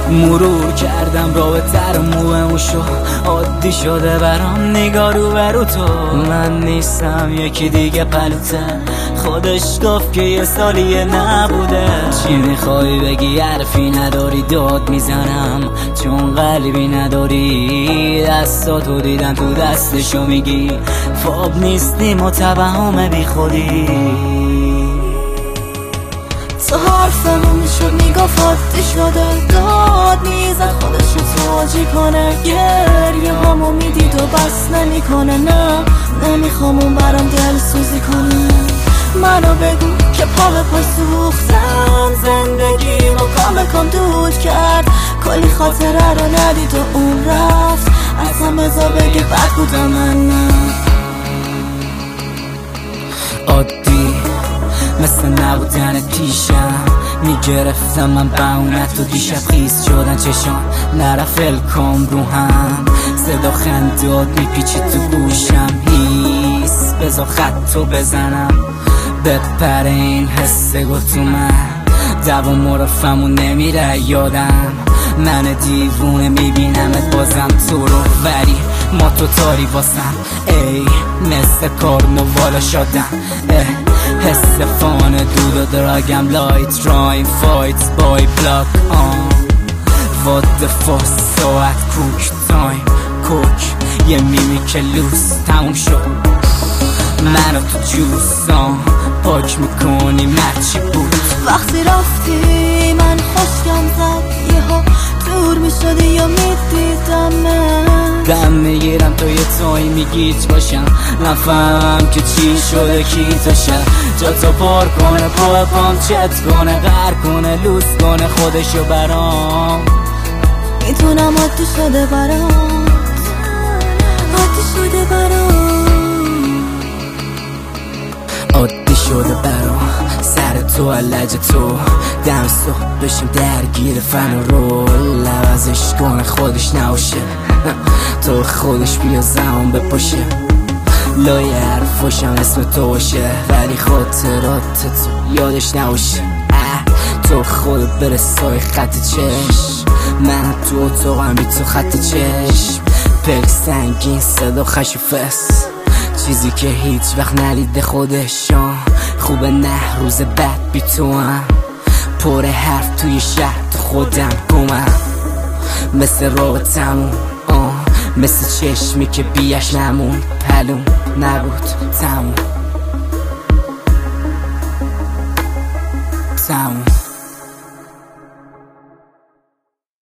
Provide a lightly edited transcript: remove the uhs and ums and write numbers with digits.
مرور کردم رابطه رو موشو عادی شده برام نگاه رو برو تو. من نیستم یکی دیگه پلوته، خودش گفت که یه سالیه نبوده. چی میخوای بگی حرفی نداری، داد میزنم چون قلبی نداری. دستاتو دیدم تو دستشو میگی فاب نیستی متوهم بی خودی. تو حرفمون میشد میگفت عادی شده، داد میزد خودشو توجی کنه. گریه همو میدید و بس نمیکنه. نه نمیخوام اون برام دل سوزی کنی. منو بگو که پا به پا سوختم، زندگی رو کام دود کرد. کلی خاطره رو ندید و اون رفت، اصلا بذار بگی بد بودم من. نه عادی مثل نبودن پیشم میگرفتم من بهونت و دیشب خیز شدن چشام نرفت الکام رو هم. صدا خندات میپیچید تو گوشم، هیس بذار خطو بزنم بپره این حس گل تو من. دوام مرفمون نمیره یادم، من دیوونه میبینمت بازم تو رو، ولی ما تو تاری واسم. ای مثل کارنوالا شدم، حس فان دود و دراگم لایت رایم فایت بای بلاک آن. What the fuck ساعت کوک تایم کوک یه میمی که لوس تموم شد. منو تو جوسان پاک میکنی مرچی بود. وقتی رفتی من خوشگم زد، یهو دور میشدی یا میدیدم. دم میگیرم تو یه توی میگیت باشم، نفهم که چی شده کی توشه. جا تو پر کنه پا پام چت کنه، غر کنه لوس کنه خودشو برام. میتونم عادی شده برام، عادی شده برام، عادی شده برام. سر تو علج تو دم صبح بشیم درگیر فن و رول. عوضش کنه خودش نباشه، تو خودش بیا زمان بپاشه. لای حرفاشم اسم تو باشه، ولی خاطرات تو یادش نباشه. تو خودت برسای خط چشم، من تو اتاقم بی تو خط چشم. پک سنگین صدا خشوفست، چیزی که هیچ وقت ندیده خودشان. خوبه نه روز بعد بی تو هم پر حرف توی شهر تو خودم گمم. مثل رابطمون مثل چشمی که بیش نمون، پلون نبود تموم.